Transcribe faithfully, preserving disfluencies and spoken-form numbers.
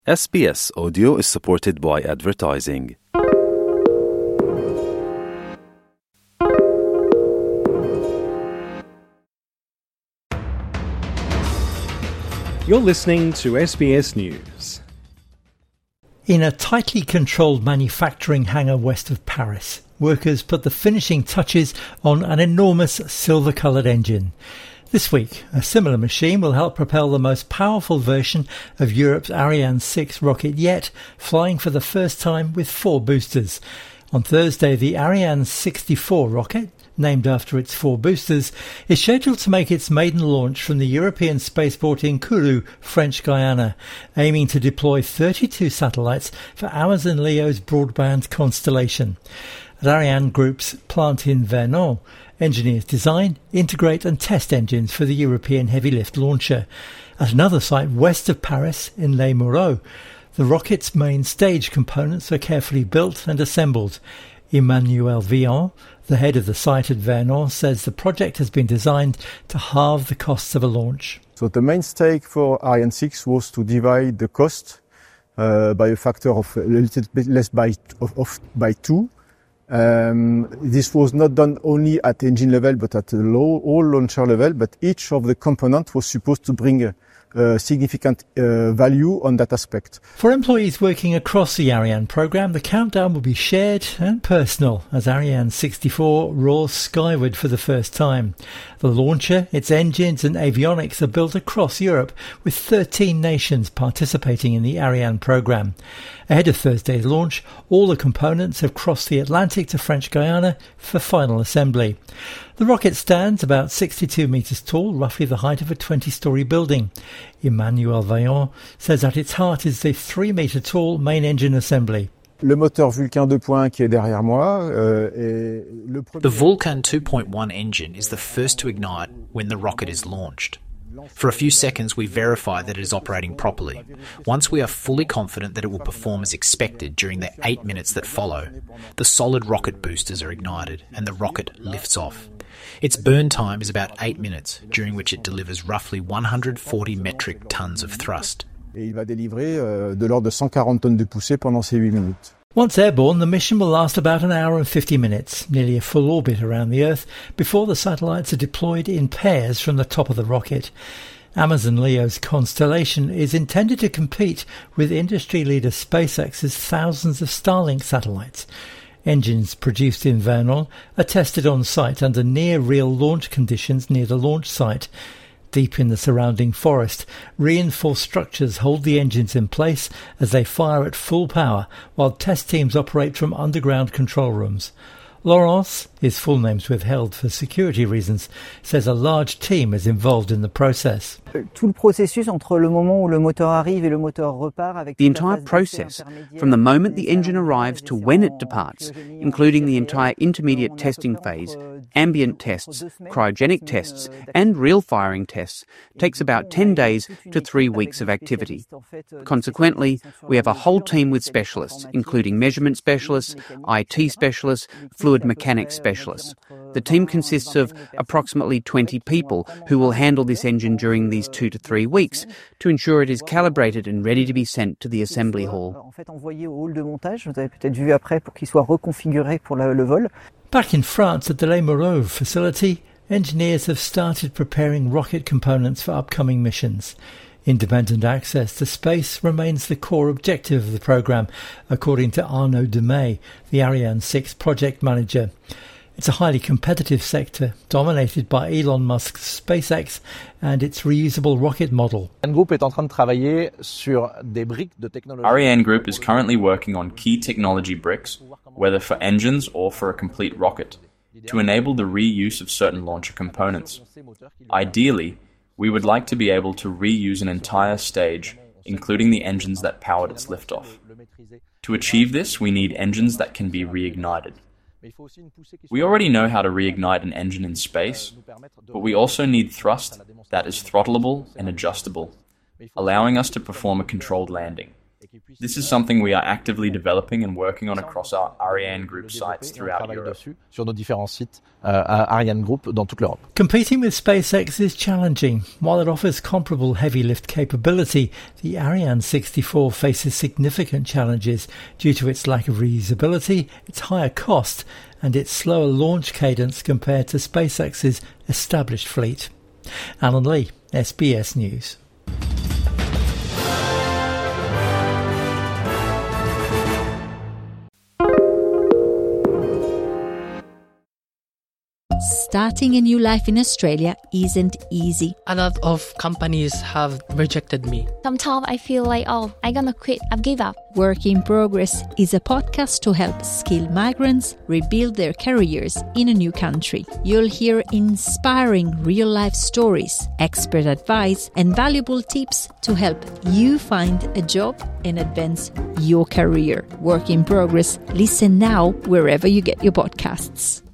S B S Audio is supported by advertising. You're listening to S B S News. In a tightly controlled manufacturing hangar west of Paris, workers put the finishing touches on an enormous silver-coloured engine. This week, a similar machine will help propel the most powerful version of Europe's Ariane six rocket yet, flying for the first time with four boosters. On Thursday, the Ariane sixty-four rocket, named after its four boosters, is scheduled to make its maiden launch from the European spaceport in Kourou, French Guiana, aiming to deploy thirty-two satellites for Amazon Leo's broadband constellation. At Ariane Group's plant in Vernon, engineers design, integrate and test engines for the European heavy lift launcher. At another site west of Paris, in Les Mureaux, the rocket's main stage components are carefully built and assembled. Emmanuel Villon, the head of the site at Vernon, says the project has been designed to halve the costs of a launch. So the main stake for Ariane six was to divide the cost uh, by a factor of a little bit less by, of, of, by two. Um, this was not done only at engine level, but at the low, all launcher level. But each of the components was supposed to bring a, a significant uh, value on that aspect. For employees working across the Ariane programme, the countdown will be shared and personal as Ariane sixty-four roars skyward for the first time. The launcher, its engines and avionics are built across Europe, with thirteen nations participating in the Ariane programme. Ahead of Thursday's launch, all the components have crossed the Atlantic to French Guiana for final assembly. The rocket stands about sixty-two metres tall, roughly the height of a twenty-storey building. Emmanuel Vaillant says at its heart is the three metre tall main engine assembly. Le moteur Vulcain two point one qui est derrière moi, euh, est le premier... The Vulcain two point one engine is the first to ignite when the rocket is launched. For a few seconds we verify that it is operating properly. Once we are fully confident that it will perform as expected during the eight minutes that follow, the solid rocket boosters are ignited and the rocket lifts off. Its burn time is about eight minutes, during which it delivers roughly one hundred forty metric tons of thrust. Et il va délivrer euh, de l'ordre de cent quarante tonnes de poussée pendant ces huit minutes. Once airborne, the mission will last about an hour and fifty minutes, nearly a full orbit around the Earth, before the satellites are deployed in pairs from the top of the rocket. Amazon Leo's constellation is intended to compete with industry leader SpaceX's thousands of Starlink satellites. Engines produced in Vernon are tested on site under near-real launch conditions near the launch site. Deep in the surrounding forest, reinforced structures hold the engines in place as they fire at full power, while test teams operate from underground control rooms. Laurence, his full name's withheld for security reasons, says a large team is involved in the process. The entire process, from the moment the engine arrives to when it departs, including the entire intermediate testing phase, ambient tests, cryogenic tests, and real firing tests, takes about ten days to three weeks of activity. Consequently, we have a whole team with specialists, including measurement specialists, I T specialists, fluid mechanics specialists. The team consists of approximately twenty people who will handle this engine during these two to three weeks to ensure it is calibrated and ready to be sent to the assembly hall. Back in France at the Les Mureaux facility, engineers have started preparing rocket components for upcoming missions. Independent access to space remains the core objective of the programme, according to Arnaud Demey, the Ariane six project manager. It's a highly competitive sector, dominated by Elon Musk's SpaceX and its reusable rocket model. Ariane Group is currently working on key technology bricks, whether for engines or for a complete rocket, to enable the reuse of certain launcher components. Ideally, we would like to be able to reuse an entire stage, including the engines that powered its liftoff. To achieve this, we need engines that can be reignited. We already know how to reignite an engine in space, but we also need thrust that is throttleable and adjustable, allowing us to perform a controlled landing. This is something we are actively developing and working on across our Ariane Group sites throughout Europe. Competing with SpaceX is challenging. While it offers comparable heavy lift capability, the Ariane sixty-four faces significant challenges due to its lack of reusability, its higher cost, and its slower launch cadence compared to SpaceX's established fleet. Alan Lee, S B S News. Starting a new life in Australia isn't easy. A lot of companies have rejected me. Sometimes I feel like, oh, I'm gonna quit, I've given up. Work in Progress is a podcast to help skilled migrants rebuild their careers in a new country. You'll hear inspiring real-life stories, expert advice, and valuable tips to help you find a job and advance your career. Work in Progress. Listen now wherever you get your podcasts.